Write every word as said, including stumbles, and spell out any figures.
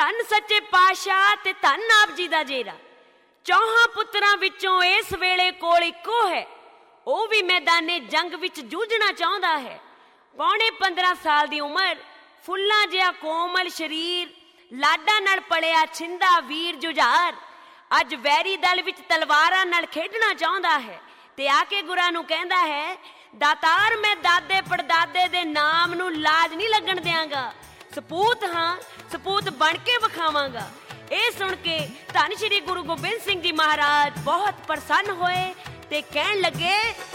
ਧੰਨ ਸੱਚੇ ਪਾਤਸ਼ਾਹ ਤੇ ਧੰਨ ਆਪ ਜੀ ਦਾ ਜੇਰਾ। ਚੌਹਾਂ ਪੁੱਤਰਾਂ ਵਿੱਚੋਂ ਇਸ ਵੇਲੇ ਕੋਲ ਇੱਕੋ ਹੈ, ਉਹ ਵੀ ਮੈਦਾਨੇ ਜੰਗ ਵਿੱਚ ਜੂਝਣਾ ਚਾਹੁੰਦਾ ਹੈ। ਪੌਣੇ ਪੰਦਰਾਂ ਸਾਲ ਦੀ ਉਮਰ, ਫੁੱਲਾਂ ਜਿਹਾ ਕੋਮਲ ਸਰੀਰ, ਲਾਡਾਂ ਨਾਲ ਪਲਿਆ ਛਿੰਦਾ ਵੀਰ ਜੁਝਾਰ ਅੱਜ ਵੈਰੀ ਦਲ ਵਿੱਚ ਤਲਵਾਰਾਂ ਨਾਲ ਖੇਡਣਾ ਚਾਹੁੰਦਾ ਹੈ ਤੇ ਆ ਕੇ ਗੁਰਾਂ ਨੂੰ ਕਹਿੰਦਾ ਹੈ, ਦਾਤਾਰ ਮੈਂ ਦਾਦੇ ਪੜਦਾਦੇ ਦੇ ਨਾਮ ਨੂੰ ਲਾਜ ਨਹੀਂ ਲੱਗਣ ਦਿਆਂਗਾ, ਸਪੂਤ ਹਾਂ, ਸਪੂਤ ਬਣ ਕੇ ਵਿਖਾਵਾਂਗਾ। ਇਹ ਸੁਣ ਕੇ ਧੰਨ ਸ਼੍ਰੀ ਗੁਰੂ ਗੋਬਿੰਦ ਸਿੰਘ ਜੀ ਮਹਾਰਾਜ ਬਹੁਤ ਪ੍ਰਸੰਨ ਹੋਏ ਤੇ ਕਹਿਣ ਲੱਗੇ,